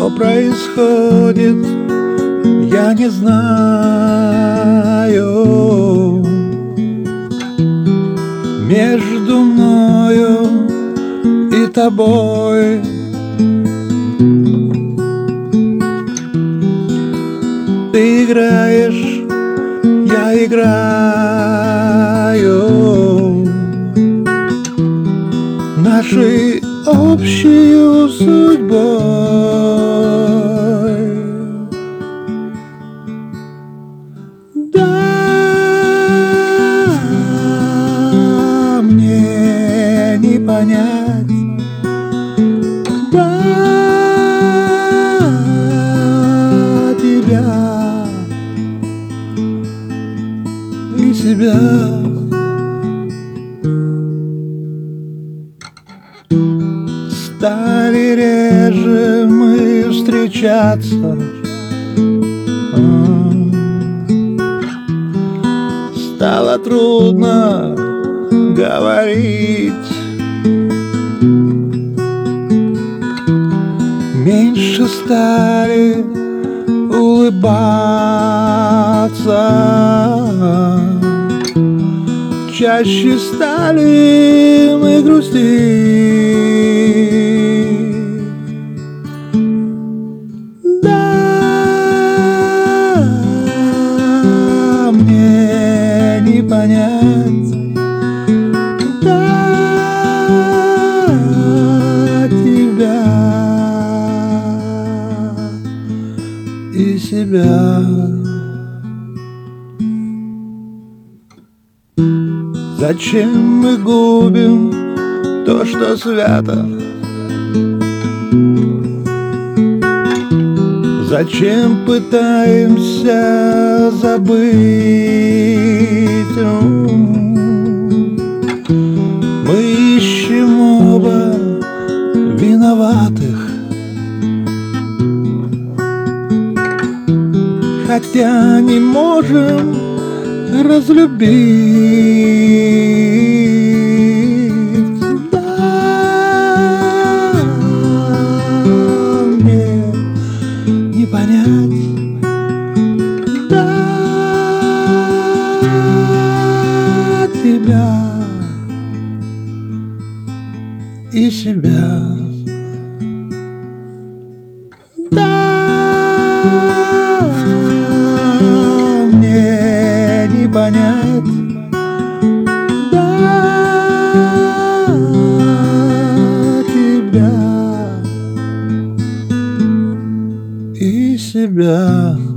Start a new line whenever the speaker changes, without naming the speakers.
Что происходит, я не знаю. Между мною и тобой ты играешь, я играю нашей общей судьбой. Да, мне не понять, да, тебя и себя. Стали реже мы встречаться, стало трудно говорить, меньше стали улыбаться, чаще стали мы грустить. Да, мне не понять, да, тебя и себя. Зачем мы губим то, что свято? Зачем пытаемся забыть? Мы ищем оба виноватых, хотя не можем разлюбить. Да, мне не понять, да, тебя и себя. Да, мне не понять, да, тебя и себя.